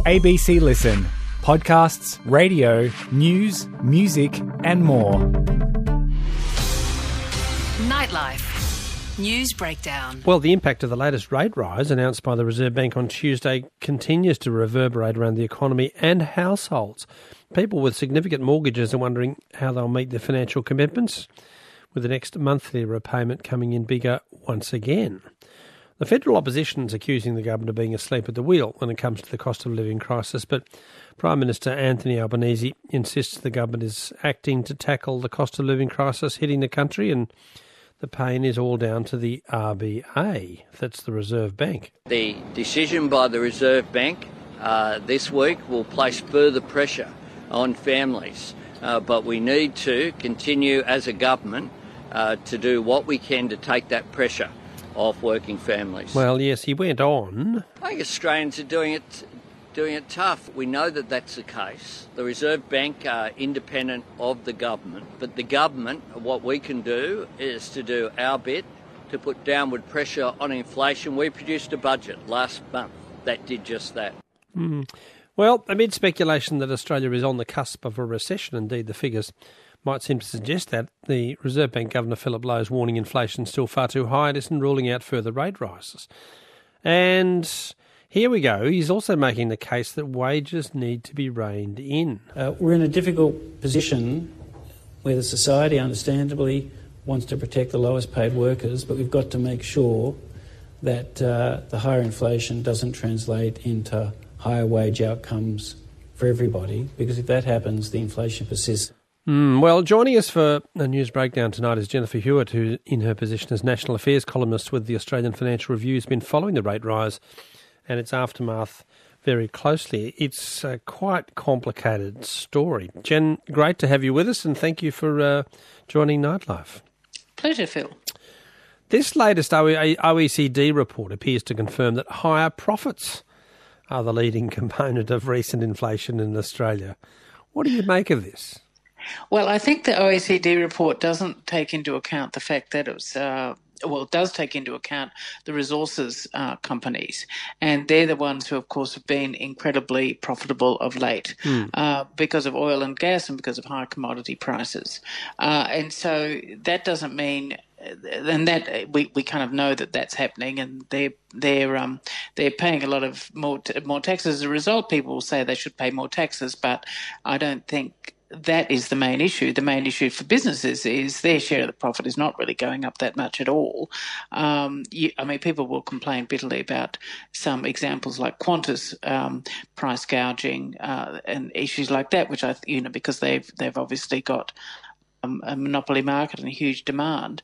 ABC Listen. Podcasts, radio, news, music and more. Nightlife. News breakdown. Well, the impact of the latest rate rise announced by the Reserve Bank on Tuesday continues to reverberate around the economy and households. People with significant mortgages are wondering how they'll meet their financial commitments, with the next monthly repayment coming in bigger once again. The federal opposition is accusing the government of being asleep at the wheel when it comes to the cost of living crisis, but Prime Minister Anthony Albanese insists the government is acting to tackle the cost of living crisis hitting the country, and the pain is all down to the RBA, that's the Reserve Bank. The decision by the Reserve Bank this week will place further pressure on families, but we need to continue as a government to do what we can to take that pressure off working families. Well, yes, he went on. I think Australians are doing it tough. We know that that's the case. The Reserve Bank are independent of the government, but the government, what we can do is to do our bit to put downward pressure on inflation. We produced a budget last month that did just that. Well, amid speculation that Australia is on the cusp of a recession, indeed the figures might seem to suggest that, the Reserve Bank Governor Philip Lowe is warning inflation is still far too high and isn't ruling out further rate rises. And here we go. He's also making the case that wages need to be reined in. We're in a difficult position where the society understandably wants to protect the lowest paid workers, but we've got to make sure that the higher inflation doesn't translate into higher wage outcomes for everybody, because if that happens, the inflation persists. Well, joining us for a news breakdown tonight is Jennifer Hewitt, who, in her position as National Affairs columnist with the Australian Financial Review, has been following the rate rise and its aftermath very closely. It's a quite complicated story. Jen, great to have you with us, and thank you for joining Nightlife. Pleasure, Phil. This latest OECD report appears to confirm that higher profits are the leading component of recent inflation in Australia. What do you make of this? Well, I think the OECD report doesn't take into account the fact that it does take into account the resources companies, and they're the ones who, of course, have been incredibly profitable of late because of oil and gas and because of high commodity prices. And so that doesn't mean, and that we kind of know that that's happening, and they're paying a lot of more taxes. As a result, people will say they should pay more taxes, but I don't think that is the main issue. The main issue for businesses is their share of the profit is not really going up that much at all. People will complain bitterly about some examples like Qantas price gouging and issues like that, which because they've obviously got a monopoly market and a huge demand,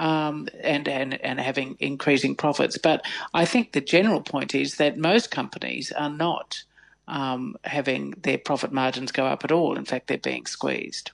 and having increasing profits. But I think the general point is that most companies are not having their profit margins go up at all. In fact, they're being squeezed.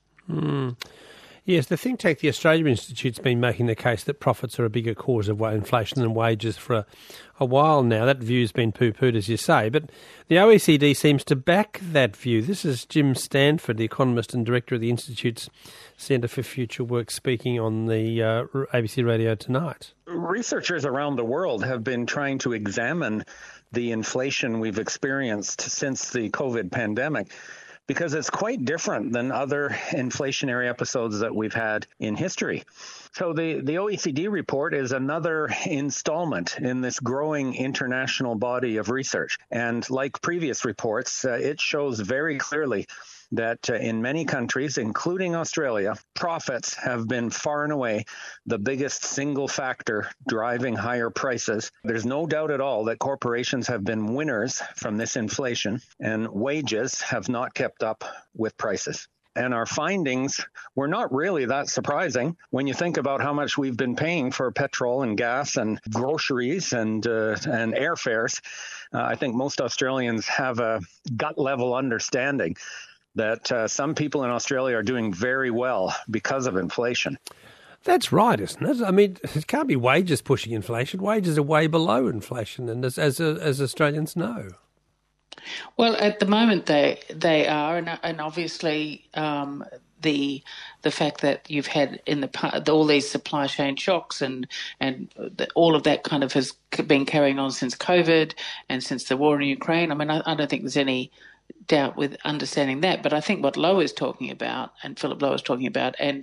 Yes, the think tank, the Australia Institute's been making the case that profits are a bigger cause of inflation than wages for a while now. That view's been poo-pooed, as you say, but the OECD seems to back that view. This is Jim Stanford, the economist and director of the Institute's Centre for Future Work, speaking on the ABC Radio Tonight. Researchers around the world have been trying to examine the inflation we've experienced since the COVID pandemic, because it's quite different than other inflationary episodes that we've had in history. So the OECD report is another installment in this growing international body of research. And like previous reports, it shows very clearly that in many countries, including Australia, profits have been far and away the biggest single factor driving higher prices. There's no doubt at all that corporations have been winners from this inflation, and wages have not kept up with prices. And our findings were not really that surprising when you think about how much we've been paying for petrol and gas and groceries and airfares. I think most Australians have a gut-level understanding that some people in Australia are doing very well because of inflation. That's right, isn't it? I mean, it can't be wages pushing inflation. Wages are way below inflation, and as Australians know. Well, at the moment they are, and obviously the fact that you've had in all these supply chain shocks and all of that kind of has been carrying on since COVID and since the war in Ukraine. I mean, I don't think there's any doubt with understanding that, but I think what Lowe is talking about, and Philip Lowe is talking about, and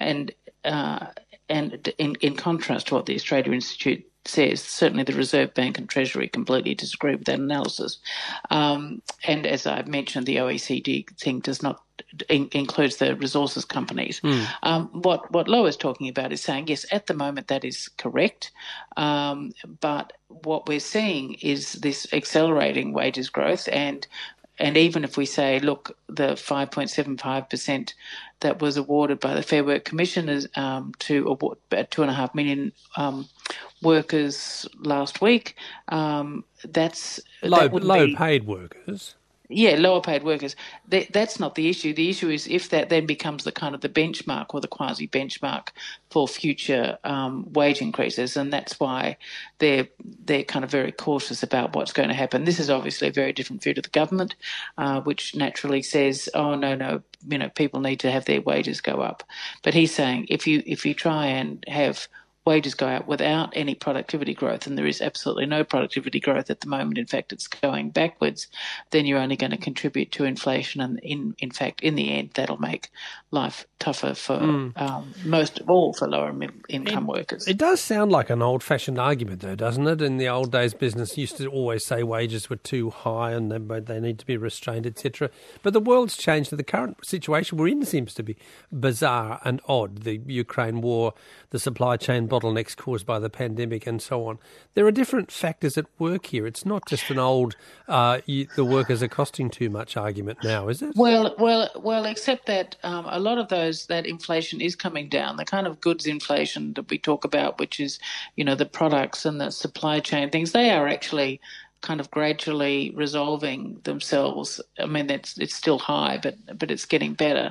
in contrast to what the Australia Institute says, certainly the Reserve Bank and Treasury completely disagree with that analysis. And as I've mentioned, the OECD thing does not includes the resources companies. What Lowe is talking about is saying, yes, at the moment that is correct, but what we're seeing is this accelerating wages growth, and even if we say, look, the 5.75% that was awarded by the Fair Work Commission is to award 2.5 million workers last week, that's low paid workers. Yeah, lower paid workers. That's not the issue. The issue is if that then becomes the kind of the benchmark or the quasi-benchmark for future wage increases, and that's why they're kind of very cautious about what's going to happen. This is obviously a very different view to the government, which naturally says, oh, no, people need to have their wages go up. But he's saying if you try and have wages go out without any productivity growth, and there is absolutely no productivity growth at the moment, in fact it's going backwards, then you're only going to contribute to inflation, and in fact in the end that'll make life tougher for most of all for lower middle income workers. It does sound like an old-fashioned argument though, doesn't it? In the old days, business used to always say wages were too high and they need to be restrained, etc. But the world's changed, and the current situation we're in seems to be bizarre and odd. The Ukraine war, the supply chain bottlenecks caused by the pandemic and so on. There are different factors at work here. It's not just an old the workers are costing too much argument now, is it? Well, except that a lot of that inflation is coming down. The kind of goods inflation that we talk about, which is, the products and the supply chain things, they are actually kind of gradually resolving themselves. I mean, it's still high, but it's getting better.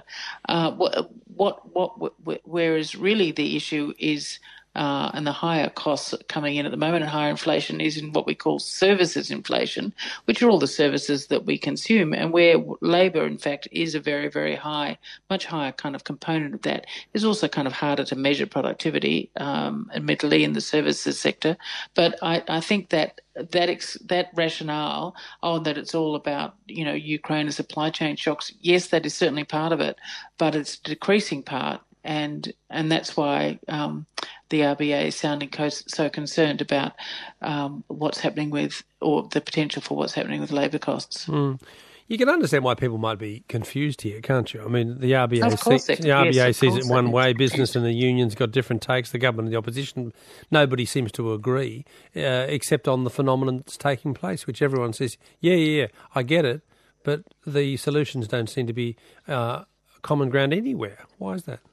Whereas really the issue is, and the higher costs coming in at the moment and higher inflation is in what we call services inflation, which are all the services that we consume, and where labour, in fact, is a very, very high, much higher kind of component of that. It's also kind of harder to measure productivity, admittedly, in the services sector. But I think that rationale, that it's all about, Ukraine and supply chain shocks, yes, that is certainly part of it, but it's a decreasing part. And that's why the RBA is sounding so concerned about what's happening with, or the potential for what's happening with labour costs. You can understand why people might be confused here, can't you? I mean, the RBA sees it one way, business and the unions got different takes, the government and the opposition, nobody seems to agree, except on the phenomenon that's taking place, which everyone says, yeah, I get it, but the solutions don't seem to be common ground anywhere. Why is that?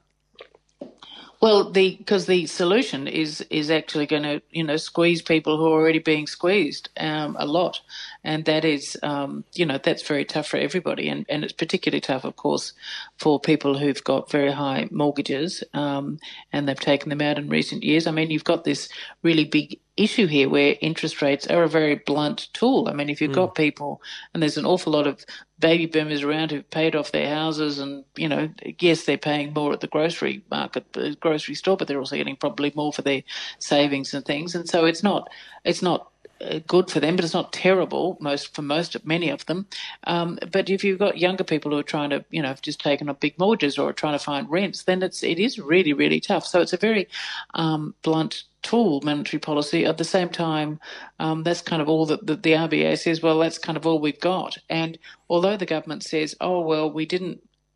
Well, because the solution is actually going to, squeeze people who are already being squeezed a lot, and that is, that's very tough for everybody, and it's particularly tough, of course, for people who've got very high mortgages, and they've taken them out in recent years. I mean, you've got this really big issue here where interest rates are a very blunt tool. I mean, if you've got people, and there's an awful lot of baby boomers around who've paid off their houses, and, yes, they're paying more at the grocery store, but they're also getting probably more for their savings and things. And so it's not good for them, but it's not terrible many of them. But if you've got younger people who are trying to, have just taken up big mortgages or are trying to find rents, then it is really, really tough. So it's a very blunt tool, monetary policy. At the same time, that's kind of all that the RBA says, well, that's kind of all we've got. And although the government says, oh, well, we're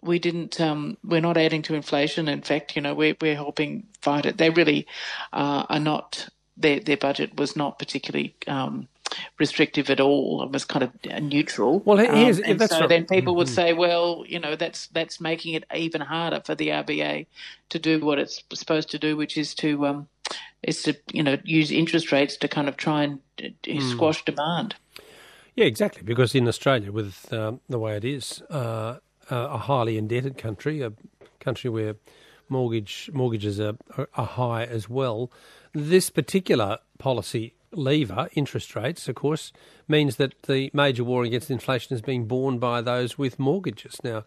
not adding to inflation. In fact, we're helping fight it. They really are not. Their budget was not particularly restrictive at all. It was kind of neutral. Well, then people would say, well, that's making it even harder for the RBA to do what it's supposed to do, which is to use interest rates to kind of try and squash demand. Yeah, exactly. Because in Australia, with the way it is, a highly indebted country, a country where mortgages are high as well, this particular policy lever, interest rates, of course, means that the major war against inflation is being borne by those with mortgages. Now,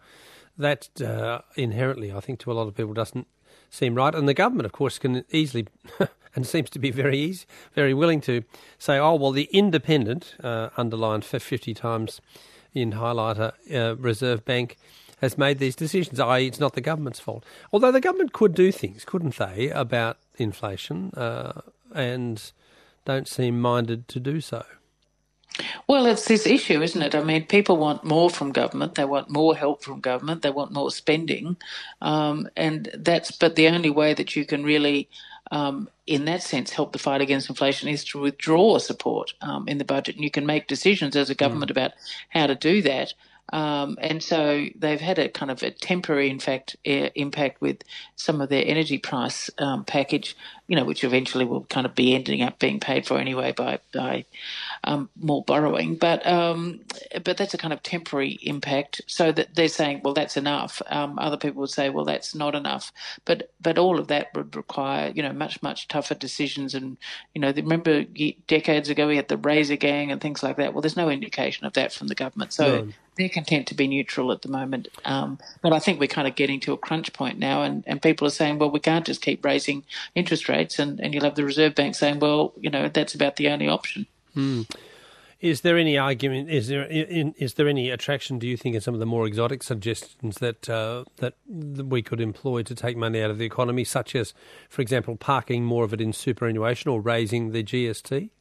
that inherently, I think, to a lot of people doesn't seem right. And the government, of course, can easily, and seems to be very willing to say, oh, well, the independent, underlined 50 times in highlighter, Reserve Bank has made these decisions, i.e. it's not the government's fault. Although the government could do things, couldn't they, about inflation, and don't seem minded to do so. Well, it's this issue, isn't it? I mean, people want more from government. They want more help from government. They want more spending, but the only way that you can really, in that sense, help the fight against inflation is to withdraw support in the budget, and you can make decisions as a government about how to do that. And so they've had a kind of a temporary, in fact, impact with some of their energy price package, which eventually will kind of be ending up being paid for anyway by more borrowing. But that's a kind of temporary impact. So that they're saying, well, that's enough. Other people would say, well, that's not enough. But all of that would require, much tougher decisions. And remember decades ago we had the Razor Gang and things like that. Well, there's no indication of that from the government. So they're content to be neutral at the moment. But I think we're kind of getting to a crunch point now, and people are saying, well, we can't just keep raising interest rates, and you'll have the Reserve Bank saying, well, that's about the only option. Is there any argument? Is there any attraction, do you think, in some of the more exotic suggestions that we could employ to take money out of the economy, such as, for example, parking more of it in superannuation or raising the GST?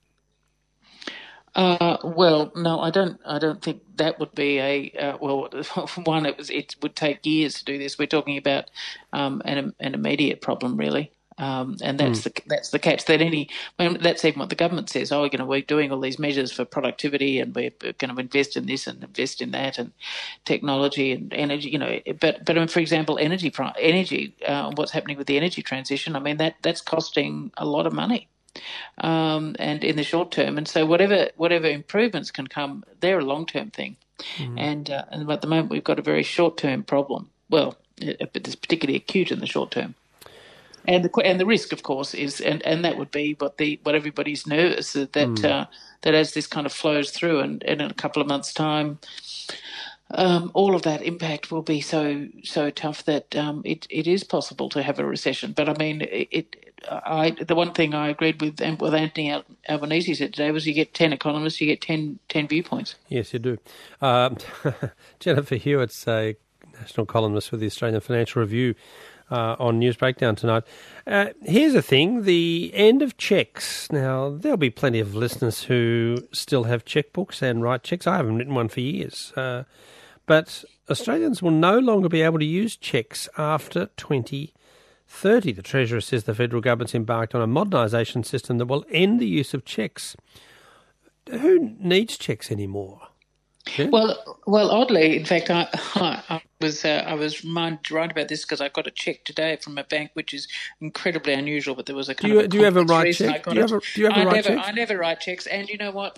Well, no, I don't think that would be one. It would take years to do this. We're talking about an immediate problem, really. And that's the catch. That's even what the government says. Oh, we're doing all these measures for productivity, and we're going to invest in this and invest in that, and technology and energy. But I mean, for example, energy. What's happening with the energy transition? I mean, that's costing a lot of money, and in the short term. And so whatever improvements can come, they're a long term thing. And at the moment, we've got a very short term problem. Well, it's particularly acute in the short term. And the risk, of course, is and that would be what everybody's nervous that as this kind of flows through, and in a couple of months' time, all of that impact will be so tough that it is possible to have a recession. But I mean, the one thing I agreed with Anthony Albanese said today was you get 10 economists, you get 10 viewpoints. Yes, you do. Jennifer Hewitt's a national columnist with the Australian Financial Review. On News Breakdown tonight. Here's the thing, the end of cheques. Now, there'll be plenty of listeners who still have chequebooks and write cheques. I haven't written one for years. But Australians will no longer be able to use cheques after 2030. The Treasurer says the federal government's embarked on a modernisation system that will end the use of cheques. Who needs cheques anymore? Yeah. Well, oddly, in fact, I was reminded to write about this because I got a cheque today from a bank, which is incredibly unusual. But there was a kind of. Do you ever write cheques? I never write cheques, and you know what?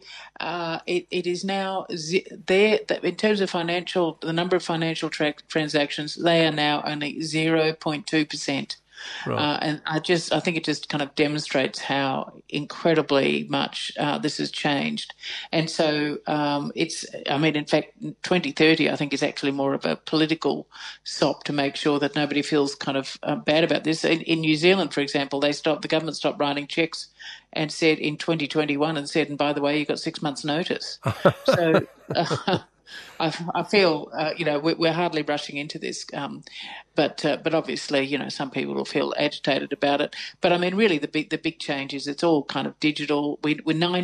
It is now there in terms of the number of financial transactions. They are now only 0.2%. Right. And I think it just kind of demonstrates how incredibly much this has changed. And so in fact, 2030, I think, is actually more of a political sop to make sure that nobody feels kind of bad about this. In New Zealand, for example, the government stopped writing cheques and said in 2021 and by the way, you've got 6 months' notice. So. I feel, we're hardly rushing into this, but obviously, some people will feel agitated about it. But I mean, really, the big change is it's all kind of digital. We're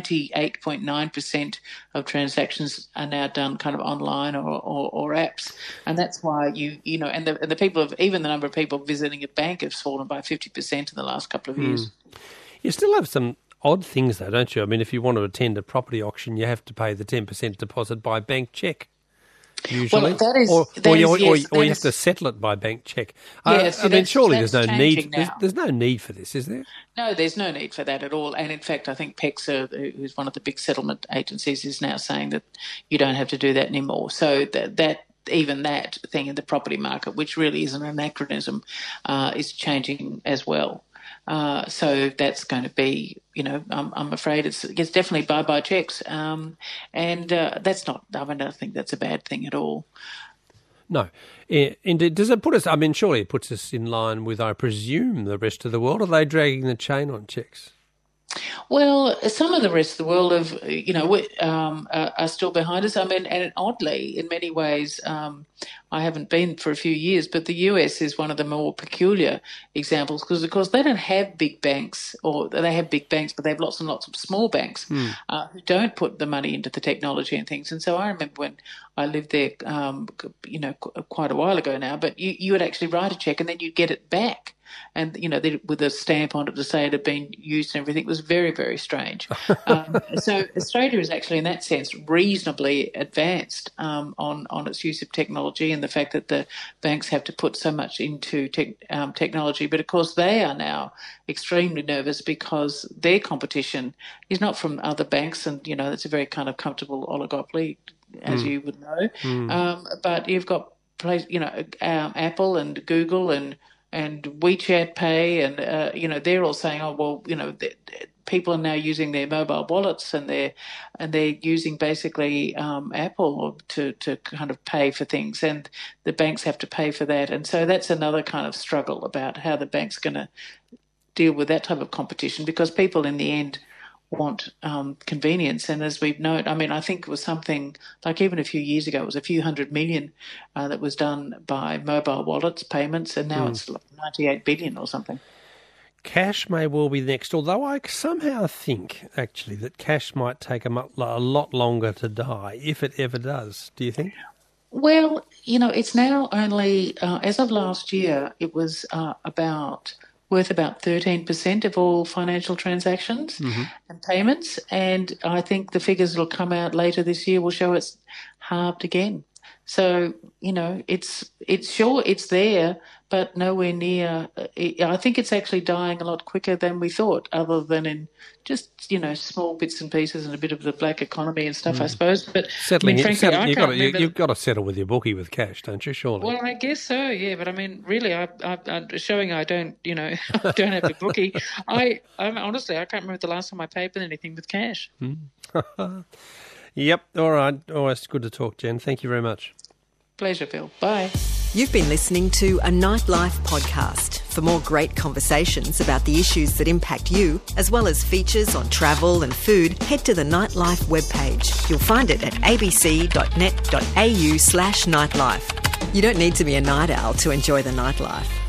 98.9% of transactions are now done kind of online or apps, and that's why and the people even the number of people visiting a bank has fallen by 50% in the last couple of years. You still have some odd things, though, don't you? I mean, if you want to attend a property auction, you have to pay the 10% deposit by bank cheque, usually. Well, or you have to settle it by bank cheque. Yes, surely there's no need. There's no need for this, is there? No, there's no need for that at all. And in fact, I think PEXA, who's one of the big settlement agencies, is now saying that you don't have to do that anymore. So that even that thing in the property market, which really is an anachronism, is changing as well. So that's going to be, I'm afraid it's definitely bye-bye cheques. And that's not, I don't think that's a bad thing at all. No. Indeed, does it put us, I mean, surely it puts us in line with, I presume, the rest of the world. Are they dragging the chain on checks? Well, some of the rest of the world have, are still behind us. I mean, and oddly, in many ways, I haven't been for a few years, but the US is one of the more peculiar examples because, of course, they don't have big banks, or they have big banks, but they have lots and lots of small banks who don't put the money into the technology and things. And so I remember when I lived there, quite a while ago now, but you would actually write a check and then you'd get it back. And, with a stamp on it to say it had been used and everything. It was very, very strange. So Australia is actually, in that sense, reasonably advanced on its use of technology and the fact that the banks have to put so much into technology. But, of course, they are now extremely nervous because their competition is not from other banks and, it's a very kind of comfortable oligopoly, as you would know. But you've got, Apple and Google and WeChat Pay, and they're all saying, people are now using their mobile wallets and they're using basically Apple to kind of pay for things, and the banks have to pay for that, and so that's another kind of struggle about how the bank's going to deal with that type of competition because people in the end want convenience. And as we've known, I mean, I think it was something like even a few years ago, it was a few $100 million that was done by mobile wallets payments, and now it's like 98 billion or something. Cash may well be next, although I somehow think, actually, that cash might take a lot longer to die, if it ever does. Do you think? Well, it's now only, as of last year, it was worth about 13% of all financial transactions and payments, and I think the figures that will come out later this year will show it's halved again. So, it's there, but nowhere near. I think it's actually dying a lot quicker than we thought, other than in just, small bits and pieces and a bit of the black economy and stuff, I suppose. But you've got to settle with your bookie with cash, don't you, surely? Well, I guess so, yeah. But I mean, really, I'm showing I don't, I don't have a bookie. Honestly, I can't remember the last time I paid for anything with cash. Yep. All right. Always good to talk, Jen. Thank you very much. Pleasure, Phil. Bye. You've been listening to a Nightlife podcast. For more great conversations about the issues that impact you, as well as features on travel and food, head to the Nightlife webpage. You'll find it at abc.net.au/nightlife. You don't need to be a night owl to enjoy the nightlife.